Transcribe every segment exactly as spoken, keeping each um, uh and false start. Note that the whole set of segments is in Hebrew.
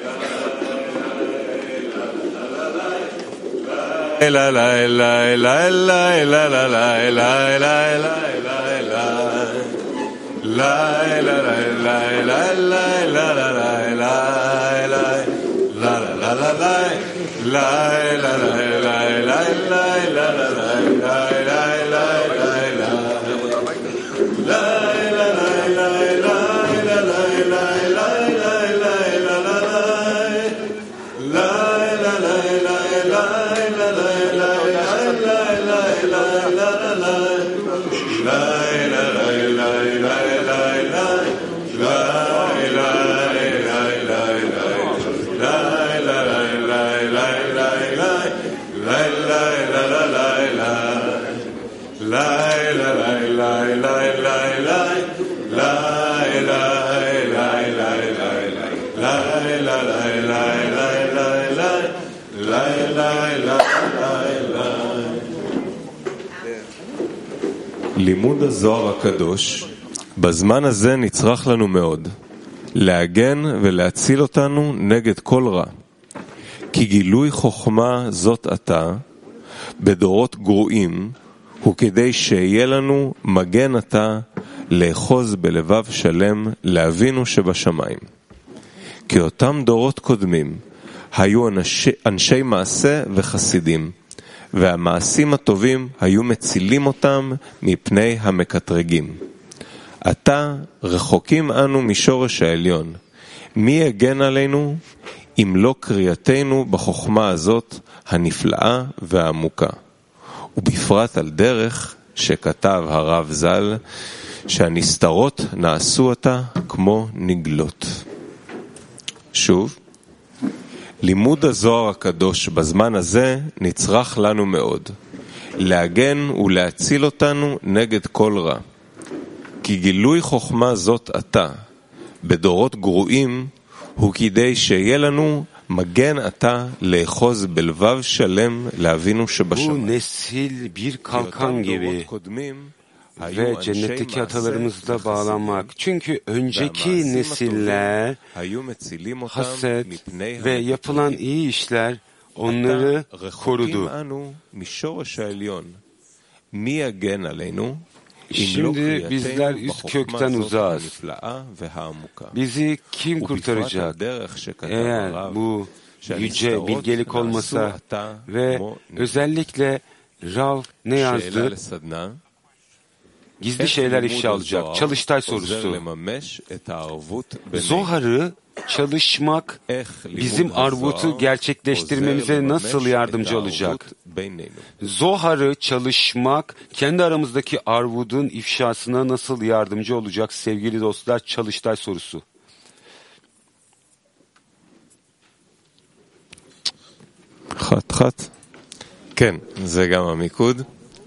la la la la la la la la la la la לימוד הזוהר הקדוש בזמן הזה נצרך לנו מאוד להגן ולהציל אותנו נגד כל רע, כי גילוי חוכמה זאת עתה בדורות גרועים הוא כדי שיהיה לנו מגן עתה לאחוז בלבב שלם לאבינו שבשמיים. כי אותם דורות קודמים היו אנשי, אנשי מעשה וחסידים, והמעשים הטובים היו מצילים אותם מפני המקטרגים. עתה רחוקים אנו משורש העליון. מי יגן עלינו אם לא קריאתנו בחוכמה הזאת הנפלאה והעמוקה? ובפרט על דרך שכתב הרב ז"ל, שהנסתרות נעשו אותה כמו נגלות. שוב, לימוד הזוהר הקדוש בזמן הזה נצרך לנו מאוד, להגן ולהציל אותנו נגד כל רע. כי גילוי חוכמה זאת עתה, בדורות גרועים, הוא כדי שיהיה לנו מגן עתה לאחוז בלבב שלם לאבינו שבשמיים. Bu nesil bir kalkan gibi ve cennetteki atalarımızla bağlanmak. Çünkü önceki nesiller haset ve yapılan iyi işler onları korudu. Şimdi bizler üst kökten uzağız. Bizi kim kurtaracak? Eğer bu yüce bilgelik olmasa ve özellikle Rav ne yazdı? Gizli şeyler ifşa olacak. Çalıştay sorusu. Zohar'ı çalışmak bizim arvutu gerçekleştirmemize nasıl yardımcı olacak? Zohar'ı çalışmak kendi aramızdaki arvudun ifşasına nasıl yardımcı olacak sevgili dostlar? Çalıştay sorusu. חת חת. כן, זה גם המיקוד.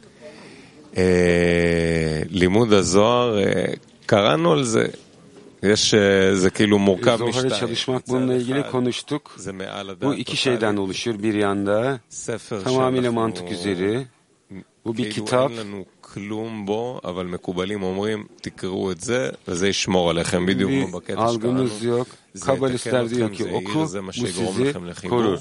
לימוד הזוהר, קראנו על זה. יש, זה כאילו מורכב משתיים. Zohar'ı çalışmak bununla ilgili konuştuk. Bu iki şeyden oluşur. Bir yanda tamamıyla mantık üzeri. Bu bir kitap. Bir algımız yok. Kabalistler diyor ki oku, bu sizi korur.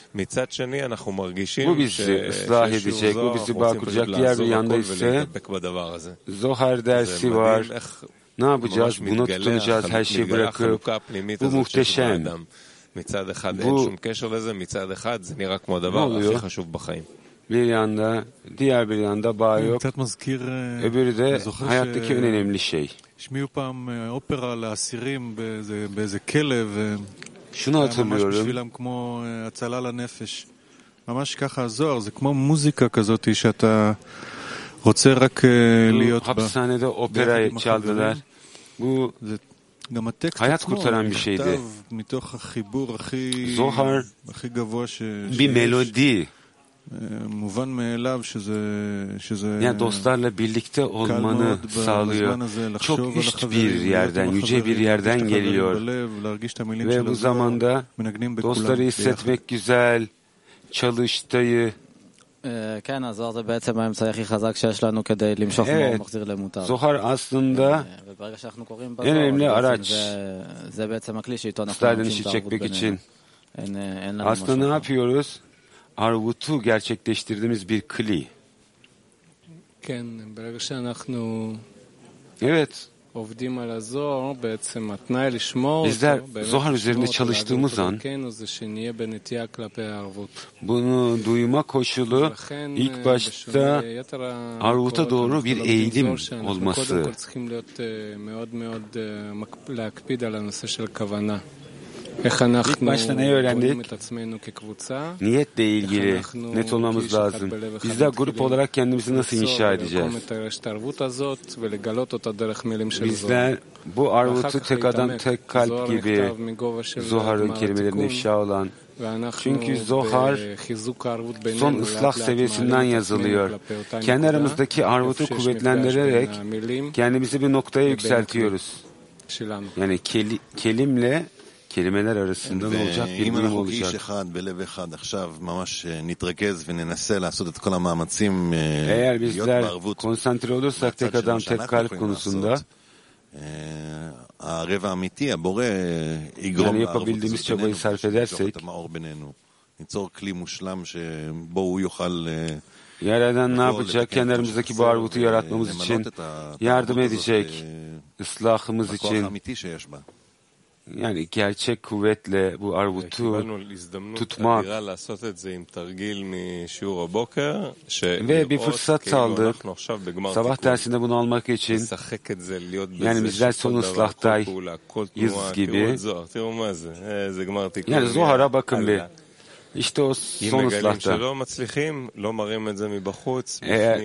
Bu bizi ıslah edecek, bu bizi bağ kuracak. Diğer bir yanda ise Zohar dersi var. Ne yapacağız? Buna tutunacağız, her şeyi bırakıp. Bu muhteşem. Bu ne oluyor? Bir yanda, diğer bir yanda bağ yok. Öbürü de hayattaki en önemli şey. Şunu hatırlıyorum. Bu hapishanede opera çaldılar. Bu hayat kurtaran bir şeydi. Zohar bir melodi. Yani dostlarla birlikte olmanı sağlıyor. Çok üst bir yerden, yüce bir yerden geliyor. Ve bu zamanda dostları hissetmek güzel, çalıştayı כן, הזוהר זה בעצם האמצעי הכי חזק שיש לנו כדי למשוך מאור מחזיר למותר. Zohar aslında וברגע שאנחנו קוראים en önemli בזוהר, araç. זה בעצם הכלי שאיתו אנחנו Üstadını çekmek için. אין, אין לנו Aslında ne yapıyoruz? Arvut'u gerçekleştirdiğimiz bir kli. כן, ברגע שאנחנו Evet. עובדים על הזוהר, בעצם התנאי לשמור Bizler אותו, Zohar üzerinde çalıştığımız an זה שנהיה בנטייה כלפי הערבות. bunu duyma koşulu ilk başta Arvut'a doğru bir eğilim olması. קודם כל צריכים להיות מאוד מאוד להקפיד על הנושא של כוונה. איך אנחנו רואים את עצמנו כקבוצה, Niyetle ilgili net olmamız lazım. Bizler grup olarak kendimizi nasıl inşa edeceğiz? Bizler bu arvutu tek adam tek kalp gibi Zohar'ın kelimelerine ifşa olan, çünkü Zohar son ıslah seviyesinden yazılıyor. Kendi aramızdaki arvutu kuvvetlendirerek kendimizi bir noktaya yükseltiyoruz. Yani keli, kelimle kelimeler arasında ne olacak bir durum olacak. Eğer bizler konsantre olursak tek adam tek kalp konusunda yani yapabildiğimiz çabayı sarf edersek Yaradan ne yapacak? Kendi aramızdaki bu arvutu yaratmamız için yardım edecek, ıslahımız için. Yani gerçek kuvvetle bu arvutu tutmak ve bir fırsat aldık sabah dersinde bunu almak için. Yani bizler son ıslahtayız gibi. Yani Zohar'a bakın bir. İşte o son ıslahta. Eğer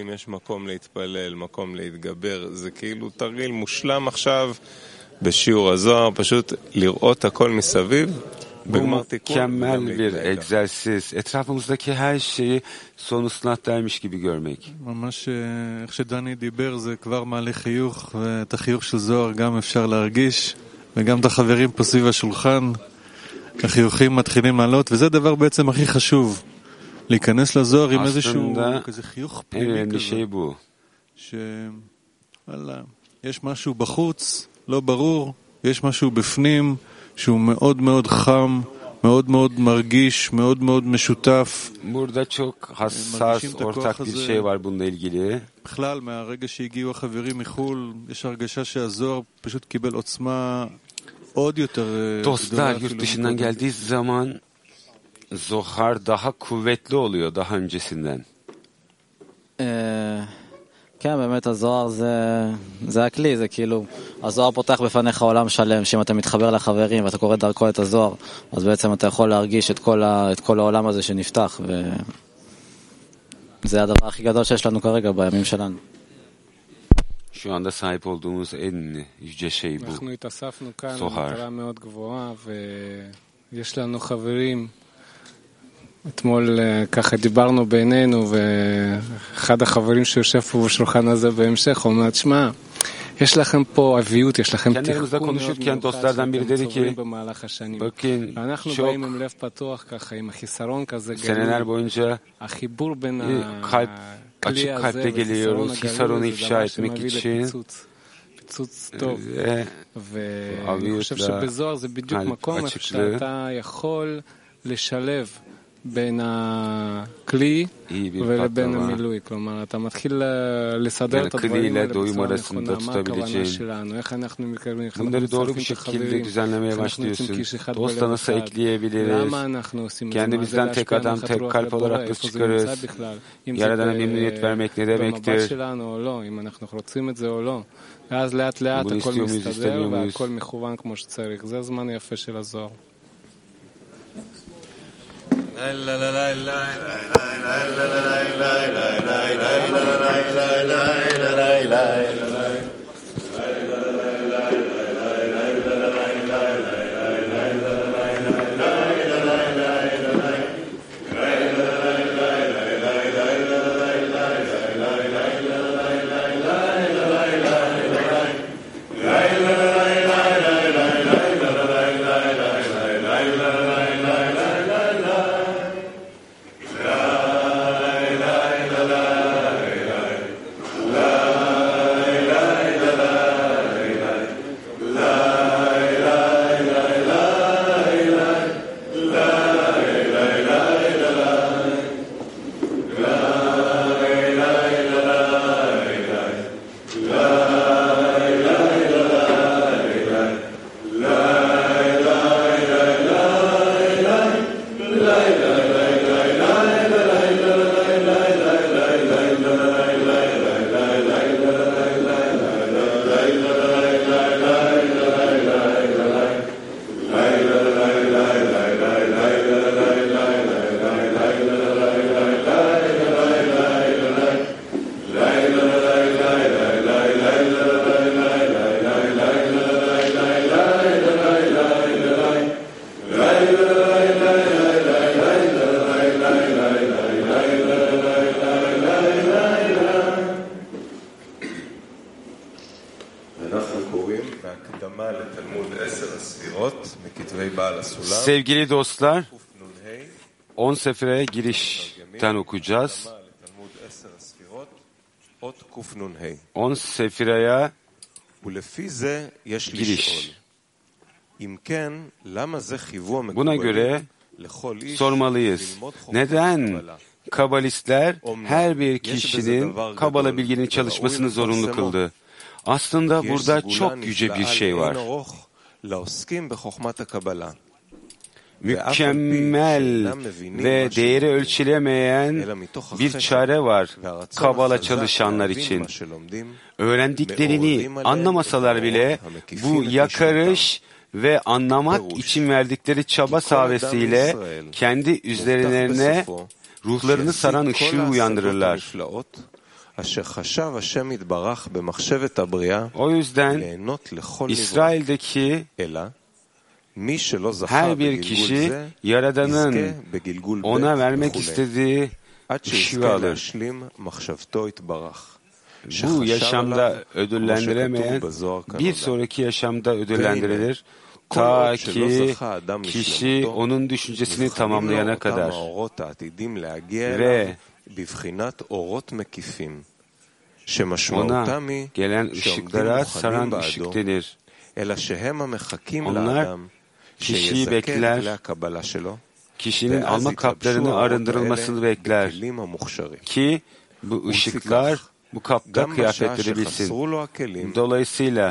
בשיעור הזוהר, פשוט לראות הכל מסביב. Bu mükemmel bir egzersiz. Etrafımızdaki her şeyi son ıslahtaymış gibi görmek. ממש איך שדני דיבר זה כבר מעלה חיוך, ואת החיוך של זוהר גם אפשר להרגיש, וגם את החברים פה סביב השולחן, החיוכים מתחילים לעלות, וזה דבר בעצם הכי חשוב. להיכנס לזוהר עם איזשהו כזה חיוך פנימי כזה. ש... וואלה, יש משהו בחוץ, לא ברור, יש משהו בפנים שהוא מאוד מאוד חם, מאוד מאוד מרגיש, מאוד מאוד משותף. Burada çok hassas ortak bir şey var bununla ilgili. בכלל, מהרגע שהגיעו החברים מחול, יש הרגשה שהזוהר פשוט קיבל עוצמה עוד יותר Dostlar yurt dışından geldiği zaman Zohar daha kuvvetli oluyor daha öncesinden. כן, באמת הזוהר זה, זה הכלי, זה כאילו, הזוהר פותח בפניך עולם שלם, שאם אתה מתחבר לחברים ואתה קורא דרכו את הזוהר, אז בעצם אתה יכול להרגיש את כל, ה, את כל העולם הזה שנפתח, וזה הדבר הכי גדול שיש לנו כרגע בימים שלנו. Şu anda sahip olduğumuz en yüce şey bu. אנחנו התאספנו כאן במטרה מאוד גבוהה, ויש לנו חברים. אתמול ככה דיברנו בינינו, ואחד החברים שיושב פה בשולחן הזה בהמשך אומר, תשמע, יש לכם פה אביות, יש לכם תחכום מאוד מיוחד שאתם צוברים במהלך השנים. ואנחנו באים עם לב פתוח ככה, עם החיסרון כזה גלוי. החיבור בין הכלי הזה וחיסרון הגלוי, זה דבר שמביא לפיצוץ. פיצוץ טוב. ואני חושב שבזוהר זה בדיוק מקום איפה שאתה יכול לשלב בין הכלי ולבין המילוי. כלומר, אתה מתחיל לסדר את הדברים האלה בצורה נכונה, מה הכוונה שלנו, איך אנחנו מקרבים, איך אנחנו מצרפים את החברים, איך אנחנו יוצאים כאיש אחד בלב אחד, למה אנחנו עושים את זה, מה זה להשפיע נחת רוח לבורא, איפה זה נמצא בכלל, אם זה במבט שלנו או לא, אם אנחנו רוצים את זה או לא, ואז לאט לאט הכל מסתדר והכל מכוון כמו שצריך. זה הזמן היפה של הזוהר. La la la la la la la la la la la Sevgili dostlar, on sefere girişten okuyacağız. On sefiraya giriş. Buna göre sormalıyız. Neden kabalistler her bir kişinin Kabala bilginin çalışmasını zorunlu kıldı? Aslında burada çok yüce bir şey var. Mükemmel ve değeri ölçülemeyen bir çare var Kabala çalışanlar için. Öğrendiklerini anlamasalar bile bu yakarış ve anlamak için verdikleri çaba sayesinde kendi üzerlerine ruhlarını saran ışığı uyandırırlar. O yüzden İsrail'deki her bir kişi Yaradan'ın ona vermek istediği ışığı alır. Bu yaşamda ödüllendiremeyen bir sonraki yaşamda ödüllendirilir. Ta ki kişi onun düşüncesini tamamlayana kadar. Ve ona gelen ışıklara saran ışık denir. Onlar kişiyi bekler, kişinin alma kaplarını arındırılmasını bekler ki bu ışıklar bu kapta kıyafetleri bilsin. Dolayısıyla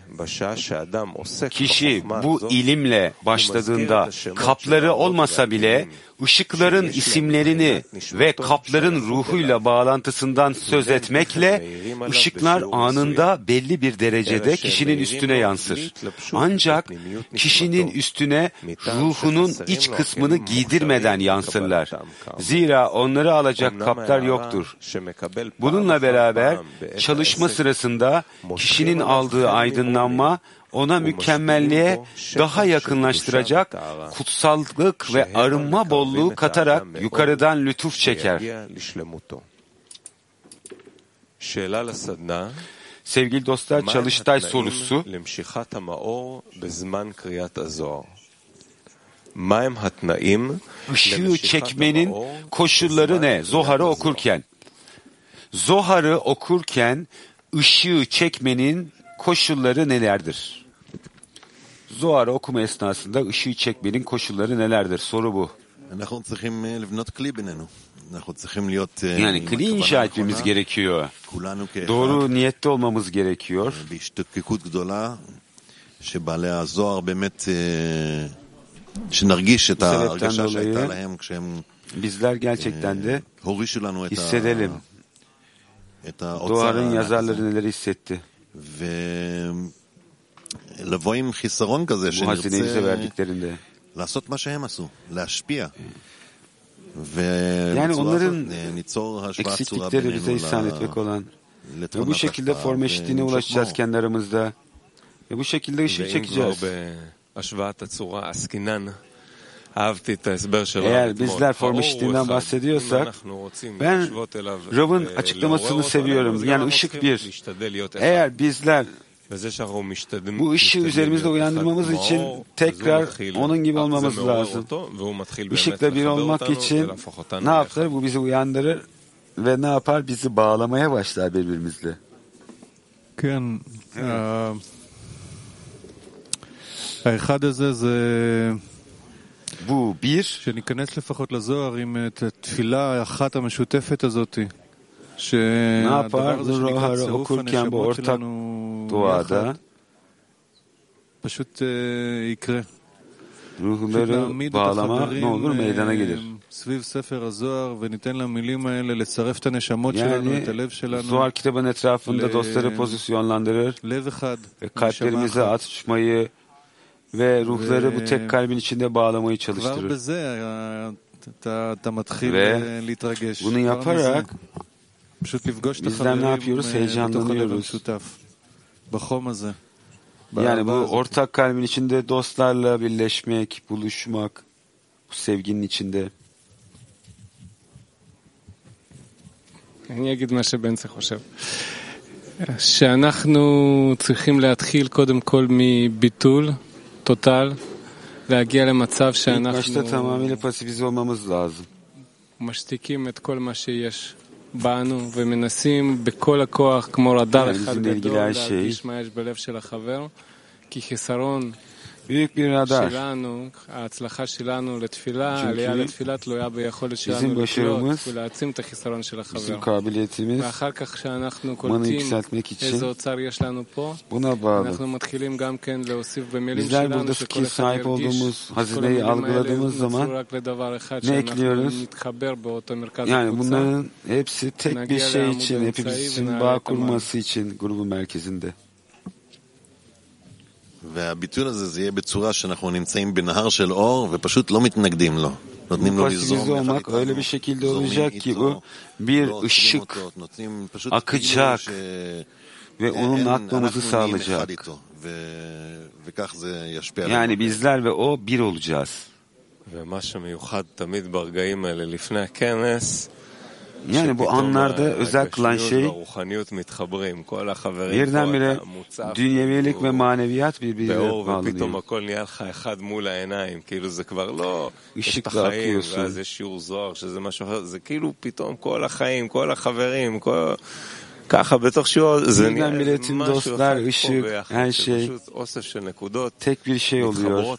kişi bu ilimle başladığında kapları olmasa bile ışıkların isimlerini ve kapların ruhuyla bağlantısından söz etmekle ışıklar anında belli bir derecede kişinin üstüne yansır. Ancak kişinin üstüne ruhunun iç kısmını giydirmeden yansırlar. Zira onları alacak kaplar yoktur. Bununla beraber çalışma sırasında kişinin aldığı aydınlanma ona mükemmelliğe daha yakınlaştıracak kutsallık ve arınma bolluğu katarak yukarıdan lütuf çeker. Sevgili dostlar, çalıştay sorusu. Işığı çekmenin koşulları ne? Zohar'ı okurken. Zohar'ı okurken ışığı çekmenin koşulları nelerdir? Zohar'ı okuma esnasında ışığı çekmenin koşulları nelerdir? Soru bu. Yani kli inşa etmemiz gerekiyor. Doğru niyette olmamız gerekiyor. Bu sebepten dolayı bizler gerçekten de hissedelim. Zohar'ın yazarları neler hissetti? Bu hazineyi bize verdiklerinde. Yani onların eksiklikleri bize ihsan etmek olan ve bu şekilde form eşitliğine ulaşacağız kendi aramızda ve bu şekilde ışık çekeceğiz. Eğer bizler form eşitliğinden bahsediyorsak, ben Rav'ın açıklamasını seviyorum. Yani ışık bir. Eğer bizler bu ışığı üzerimizde uyandırmamız için tekrar onun gibi olmamız lazım. Işıkla bir olmak için ne yapar? Bu bizi uyandırır ve ne yapar? Bizi bağlamaya başlar birbirimizle. כן, האחד הזה זה bu bir. שניכנס לפחות לזוהר עם התפילה האחת המשותפת הזאת. Ne yapar? Zohar'ı okurken bu ortak duada ruhları bağlama ne olur meydana gelir. Yani Zohar kitabının etrafında dostları pozisyonlandırır ve kalplerimize atışmayı ve ruhları bu tek kalbin içinde bağlamayı çalıştırır. Ve bunu yaparak bizler ne yapıyoruz? Heyecanlanıyoruz. Yani bu ortak kalbin içinde dostlarla birleşmek, buluşmak, bu sevginin içinde. אני אגיד מה שבנצי חושב. שאנחנו צריכים להתחיל קודם כל מביטול, טוטל, להגיע למצב שאנחנו lazım. משתיקים את כל מה שיש בנו ומנסים בכל הכוח כמו רדאר אחד גדול להרגיש מה יש בלב של החבר, כי חיסרון שלנו, ההצלחה שלנו לתפילה, העלייה לתפילה תלויה ביכולת שלנו לקלוט ולהעצים את החיסרון של החבר. ואחר כך שאנחנו קולטים איזה אוצר יש לנו פה, אנחנו מתחילים גם כן להוסיף במילים שלנו שכל אחד ירגיש כל המילים האלה נוצרו רק לדבר אחד, שאנחנו נתחבר באותו מרכז הקבוצה, נגיע לעמוד אמצעי ונעלה את המעלה. והביטול הזה זה יהיה בצורה שאנחנו נמצאים בנהר של אור ופשוט לא מתנגדים לו. נותנים לו לזרום יחד איתנו, זורמים איתו, לא עוצרים אותו, נותנים פשוט כאילו שאנחנו נהיים אחד איתו, וכך זה ישפיע. Yani bizler ve o bir olacağız. ומה שמיוחד תמיד ברגעים האלה לפני הכנס, Yani bu anlarda özel kılan şey birdenbire dünyevilik ve maneviyat birbirine bağlanıyor. Işıkla akıyorsun. Birdenbire tüm dostlar, ışık, her şey tek bir şey oluyor.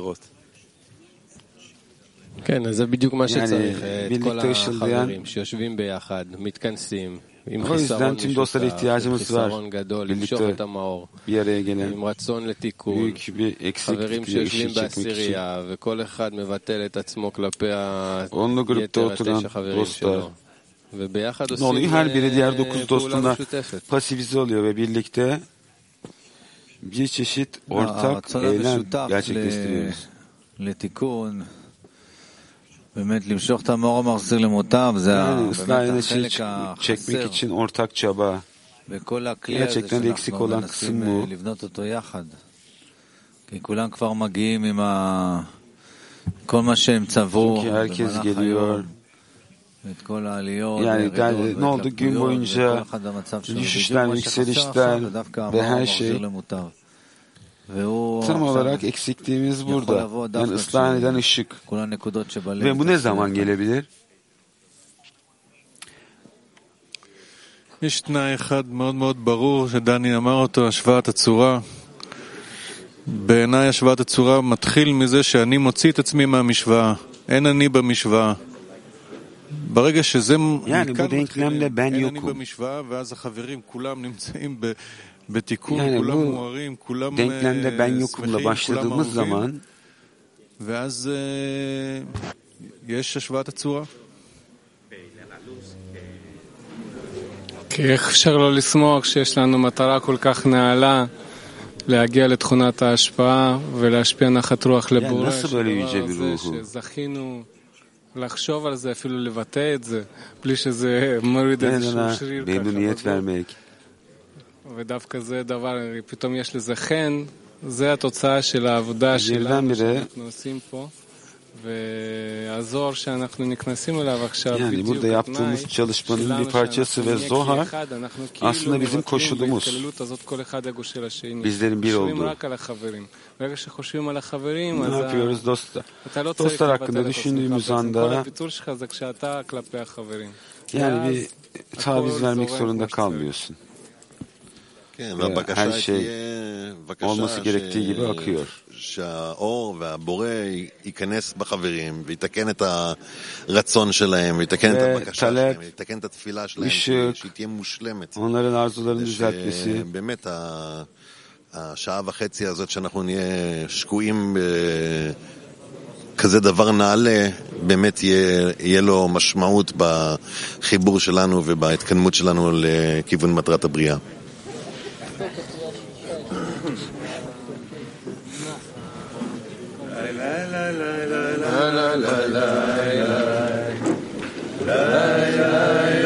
כן, אז זה בדיוק מה שצריך, את כל החברים שיושבים ביחד, מתכנסים, עם חיסרון משותף, עם חיסרון גדול, למשוך את המאור, עם רצון לתיקון, חברים שיושבים בעשירייה, וכל אחד מבטל את עצמו כלפי היתר התשע חברים שלו. וביחד עושים פעולה משותפת. pasifize oluyor ve birlikte bir çeşit ortak eylem gerçekleştiriyoruz. לתיקון באמת למשוך את המאור המחזיר למוטב, זה באמת החלק çekmek için ortak çaba. וכל הכלי הזה שאנחנו מנסים לבנות אותו יחד. כי כולם כבר מגיעים עם כל מה שהם צברו במהלך היום. את כל העליות. Yani ne oldu gün boyunca düşüşler, yükselişler ve her şey. Tam olarak eksikliğimiz burada. Yani ıslah eden ışık. Ve bu ne zaman gelebilir? יש תנאי אחד מאוד מאוד ברור שדני אמר אותו, השוואת הצורה. בעיניי השוואת הצורה מתחיל מזה שאני מוציא את עצמי מהמשוואה. אין אני במשוואה. ברגע שזה מכאן מתחיל, אין אני במשוואה, ואז החברים כולם נמצאים ב... בתיקון, כולם מוארים, כולם שמחים, כולם אהובים, ואז יש השוואת הצורה. כי איך אפשר לא לשמוח שיש לנו מטרה כל כך נעלה להגיע לתכונת ההשפעה ולהשפיע נחת רוח לבורא, שזכינו לחשוב על זה, אפילו לבטא את זה, בלי שזה מוריד איזשהו שריר ככה. ודווקא זה דבר, פתאום יש לזה חן, זה התוצאה של העבודה שלנו שאנחנו עושים פה, והזוהר שאנחנו נכנסים אליו עכשיו, yani burada yaptığımız çalışmanın bir parçası ve Zohar aslında bizim koşulumuz. Bizlerin bir olduğu. Ne yapıyoruz dostlar? Dostlar hakkında düşündüğümüz anda yani bir taviz vermek zorunda kalmıyorsun. Her şey olması gerektiği gibi akıyor. שהאור והבורא ייכנס בחברים ויתקן את הרצון שלהם ויתקן את הבקשה שלהם ויתקן את התפילה שלהם שהיא תהיה מושלמת. באמת השעה וחצי הזאת שאנחנו נהיה שקועים כזה דבר נעלה, באמת יהיה לו משמעות בחיבור שלנו ובהתקדמות שלנו לכיוון מטרת הבריאה. la la la la la la la